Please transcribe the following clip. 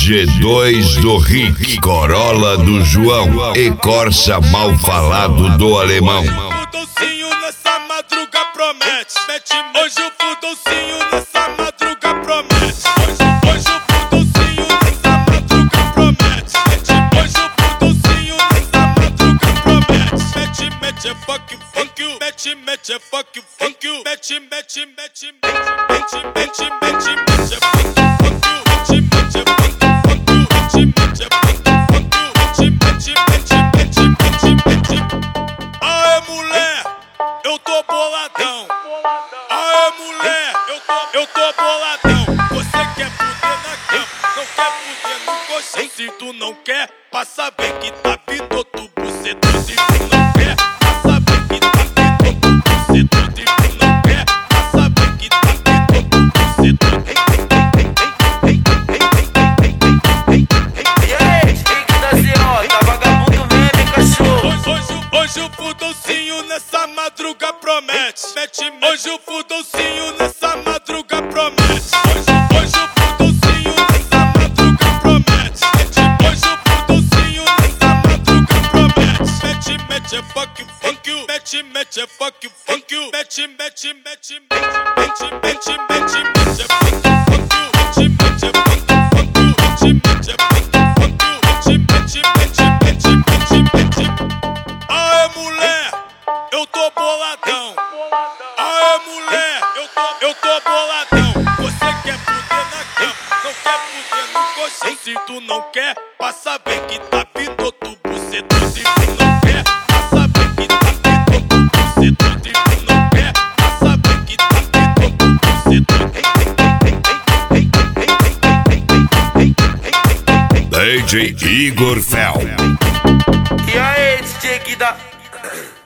G2 do Rick, Corolla do João e Corsa mal falado do alemão. Hoje o fudolcinho nessa madruga promete. Hoje o fudolcinho nessa madruga promete. Hoje o fudolcinho nessa madruga promete. Hoje o fudolcinho nessa madruga promete. Mete é fuck you, mete é fuck you, mete Aê mulher, eu tô boladão. Aê mulher, eu tô boladão. Você quer fuder na cama, não quer fuder no colchão. Se tu não quer, passa bem que tá vindo outro bucetão. Se tu não quer, passa bem que tá vindo outro bucetão. Se tu não quer, passa bem que tá vindo outro bucetão. Hoje o fudolcinho nessa madruga promete. Hoje o fudolcinho nessa madruga promete. Hoje o fudolcinho nessa madruga promete. Hoje o fudolcinho nessa madruga promete. Mete é fuck you, mete é fuck you, mete eu tô boladão. Aê mulher, eu tô boladão. Você quer fuder na cama, não quer fuder no colchão. Se tu não quer, passa bem que tá vindo outro bucetão. Se tu não quer, passa bem que tá vindo outro bucetão. Se tu não quer, passa bem que tá vindo outro bucetão. DJ Igor Fel. E aí, DJ que dá.